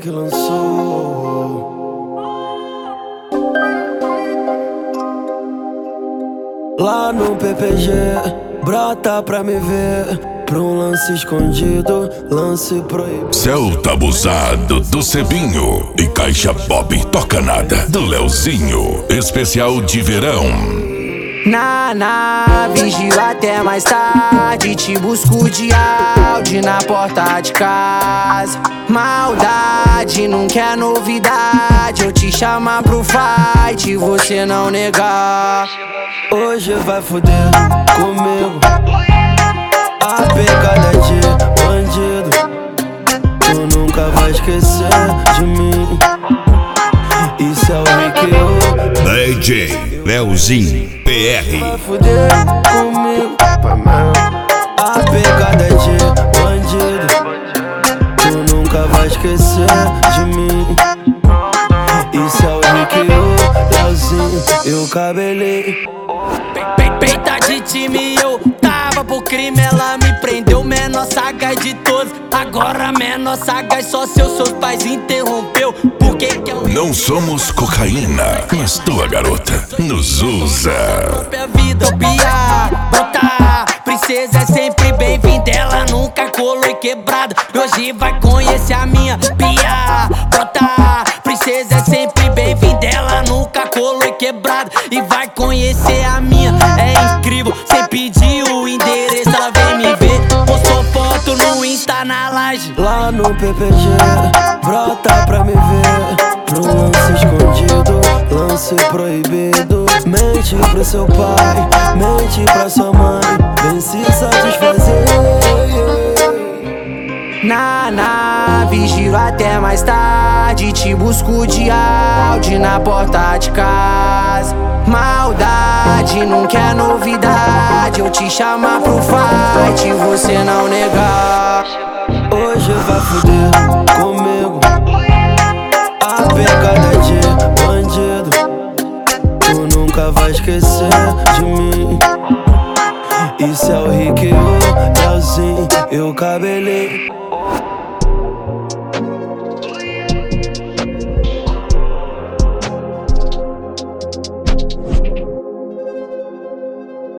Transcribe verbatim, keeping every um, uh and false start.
que lançou. Lá no P P G, brota pra me ver. Pra um lance escondido, lance proibido. Celta abusado do Cebinho e Caixa Bob toca nada do Leozinho. Especial de verão. Na, na, vigio até mais tarde. Te busco de áudio na porta de casa. Maldade, nunca é novidade. Eu te chamar pro fight e você não negar. Hoje vai foder comigo. A pegada de bandido. Tu nunca vai esquecer de mim. Isso é o Rick. D J Leozinho P R. Vai foder comigo. A pegada de bandido. Tu nunca vai esquecer de mim. Isso é o Rick, Leozinho, eu cabelei. Peita de time, eu tava pro crime, ela me prendeu. Menor sagaz de todos, agora menor sagaz só se os seus pais interrompeu. Por que que eu não somos cocaína, mas tua garota nos usa. Própria vida, piar, brotar. Princesa é sempre bem-vinda, ela nunca colou e quebrada. Hoje vai conhecer a minha pia, brotar. Princesa é sempre bem-vinda, ela nunca colou e quebrada. E vai conhecer a minha, é incrível. Sem pedir o endereço, ela vem me ver. Postou foto no Insta na laje. Lá no P P G, brota pra me ver. Pro lance escondido, lance proibido. Mente pro seu pai, mente pra sua mãe. Vem se satisfazer. Na, na, vigio até mais tarde. Te busco de áudio na porta de casa. Maldade, nunca é novidade. Eu te chamar pro fight e você não negar. Hoje vai foder comigo. A pegada de bandido. Tu nunca vai esquecer de mim. Isso é o Rick, Leozinho, eu cabelei.